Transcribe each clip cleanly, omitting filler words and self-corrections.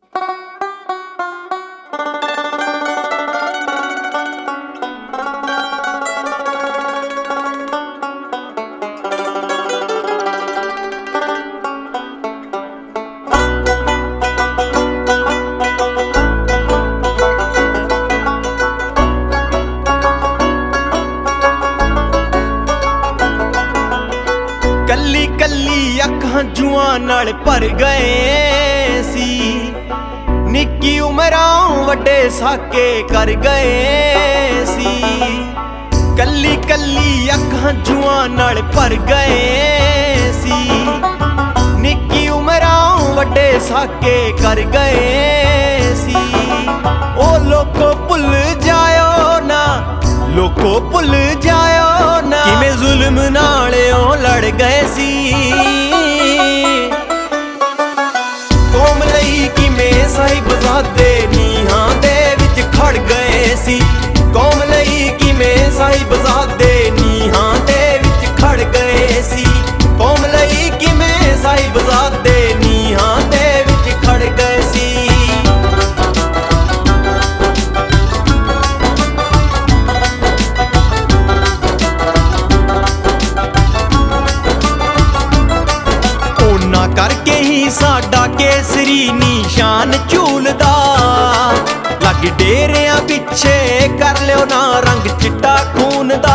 ਕੱਲੀ ਕੱਲੀ ਅੱਖਾਂ ਜੂਆਂ ਨਾਲ ਭਰ ਗਏ ਸੀ। ਨਿੱਕੀ ਉਮਰਾਂ ਵੱਡੇ ਸਾਕੇ ਕਰ ਗਏ ਸੀ। ਕੱਲੀ ਕੱਲੀ ਅੱਖਾਂ ਜੂਆਂ ਨਾਲ ਭਰ ਗਏ ਸੀ। ਨਿੱਕੀ ਉਮਰਾਂ ਵੱਡੇ ਸਾਕੇ ਕਰ ਗਏ ਸੀ। ਉਹ ਲੋਕੋ ਭੁੱਲ ਜਾਇਓ ਨਾ, ਲੋਕੋ ਭੁੱਲ ਜਾਇਓ ਨਾ, ਕਿਵੇਂ ਜ਼ੁਲਮ ਨਾਲ ਉਹ ਲੜ ਗਏ ਸੀ। ਕੌਮ ਲਈ ਕਿਵੇਂ ਸਾਹਿਬਜ਼ਾਦੇ ਨੀਹਾਂ ਦੇ ਵਿੱਚ ਖੜ ਗਏ ਸੀ। ਕੌਮ ਲਈ ਕਿਵੇਂ ਸਾਹਿਬਜ਼ਾਦੇ ਨੀਹਾਂ ਦੇ ਵਿੱਚ ਖੜ ਗਏ ਸੀ। ਕੌਮ ਲਈ ਕਿਵੇਂ ਸਾਹਿਬਜ਼ਾਦੇ ਨੀਹਾਂ ਦੇ ਵਿੱਚ ਖੜ ਗਏ ਸੀ। ਕਰਕੇ ਹੀ ਸਾਡਾ ਕੇਸਰੀ ਨਿਸ਼ਾਨ ਝੂਲਦਾ। ਲੱਗ ਡੇਰਿਆਂ ਪਿੱਛੇ ਕਰ ਲਿਓ ਨਾ ਰੰਗ ਚਿੱਟਾ ਖੂਨ ਦਾ।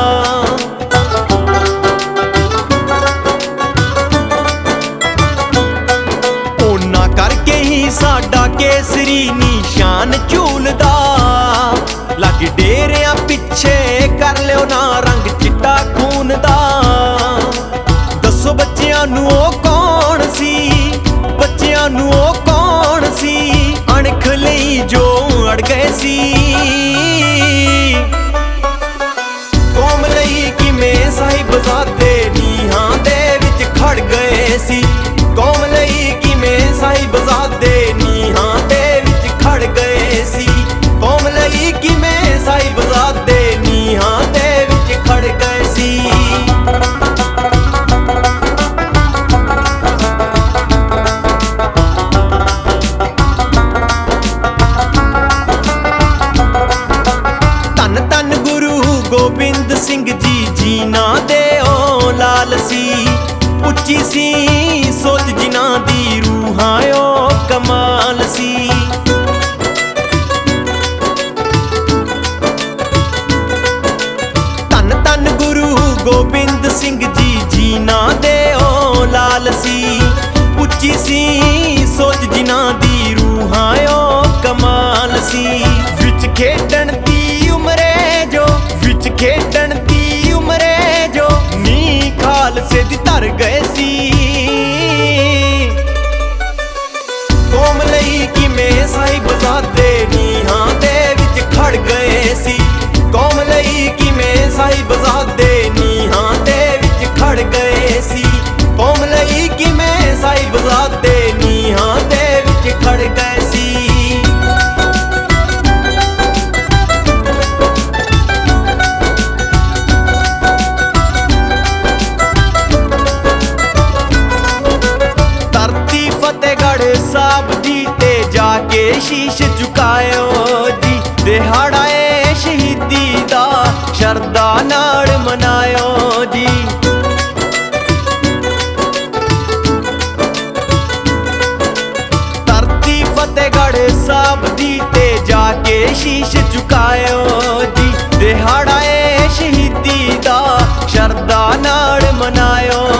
ਉਹਨਾਂ ਕਰਕੇ ਹੀ ਸਾਡਾ ਕੇਸਰੀ ਨਿਸ਼ਾਨ ਝੂਲਦਾ। ਲੱਗ ਡੇਰਿਆਂ ਪਿੱਛੇ ਕਰ ਲਿਓ ਨਾ ਰੰਗ ਚਿੱਟਾ ਖੂਨ ਦਾ। ਦੱਸੋ ਬੱਚਿਆਂ ਨੂੰ ਉਹ ਕੌਣ ਸੀ, ਬੱਚਿਆਂ ਨੂੰ ਉਹ ਕੌਣ ਸੀ, ਅਣਖ ਲਈ ਜੋ ਅੜ ਗਏ ਸੀ। ਕੌਮ ਲਈ ਕਿਵੇਂ ਸਾਹਿਬਜ਼ਾਦੇ ਨੀਹਾਂ ਦੇ ਵਿੱਚ ਖੜ ਗਏ ਸੀ। ਕੌਮ ਲਈ ਕਿਵੇਂ ਸਾਹਿਬਜ਼ਾਦੇ ਨੀਹਾਂ ਦੇ ਵਿੱਚ ਖੜ ਗਏ ਸੀ। ਕੌਮ ਲਈ ਕਿਵੇਂ ਸਾਹਿਬਜ਼ਾਦੇ ਨੀਹਾਂ ਦੇ ਵਿੱਚ ਖੜ ਗਏ ਸੀ। ਗੋਬਿੰਦ ਸਿੰਘ ਜੀ ਜੀਨਾਂ ਦੇ ਉਹ ਲਾਲ ਸੀ। ਉੱਚੀ ਸੀ ਸੋਚ ਜਿਨ੍ਹਾਂ ਦੀ ਰੂਹਾਂ ਉਹ ਕਮਾਲ ਸੀ। ਧੰਨ ਧੰਨ ਗੁਰੂ ਗੋਬਿੰਦ ਸਿੰਘ ਜੀ ਜੀਨਾਂ ਦੇ ਉਹ ਲਾਲ ਸੀ। ਉੱਚੀ ਸੀ ਸੋਚ ਜਿਨ੍ਹਾਂ ਦੀ ਰੂਹਾਂ ਉਹ ਕਮਾਲ ਸੀ। ਵਿੱਚ ਖੇਡਣ ਦੀ ਉਮਰੇ ਜੋ, ਵਿੱਚ ਖੇਡਣ ਦੀ ਉਮਰੇ ਜੋ, ਨੀ ਖਾਲਸੇ ਦੀ ਧਰ ਗਏ ਸੀ। ਕੌਮ ਲਈ ਕਿਵੇਂ ਸਾਹਿਬਜ਼ਾਦੇ ਨੀਹਾਂ ਦੇ ਵਿੱਚ ਖੜ ਗਏ ਸੀ। ਕੌਮ ਲਈ ਕਿਵੇਂ ਸਾਹਿਬਜ਼ਾਦੇ ਨੀਹਾਂ ਦੇ ਵਿੱਚ ਖੜ ਗਏ ਸੀ। ਕੌਮ ਲਈ ਕਿਵੇਂ ਸਾਹਿਬਜ਼ਾਦੇ ਨੀਹਾਂ ਦੇ ਵਿੱਚ ਖੜ ਗਏ ਸੀ। ਸਾਹਿਬ ਜੀ ਤੇ ਜਾ ਕੇ ਸ਼ੀਸ਼ ਝੁਕਾਇਓ ਜੀ। ਦਿਹਾੜਾ ਏ ਸ਼ਹੀਦੀ ਦਾ ਸ਼ਰਧਾ ਨਾਲ ਮਨਾਇਓ ਜੀ। ਧਰਤੀ ਫਤਿਹਗੜ੍ਹ ਸਾਹਿਬ ਜੀ ਤੇ ਜਾ ਕੇ ਸ਼ੀਸ਼ ਝੁਕਾਇਓ ਜੀ। ਦਿਹਾੜਾ ਏ ਸ਼ਹੀਦੀ ਦਾ ਸ਼ਰਧਾ ਨਾਲ ਮਨਾਇਓ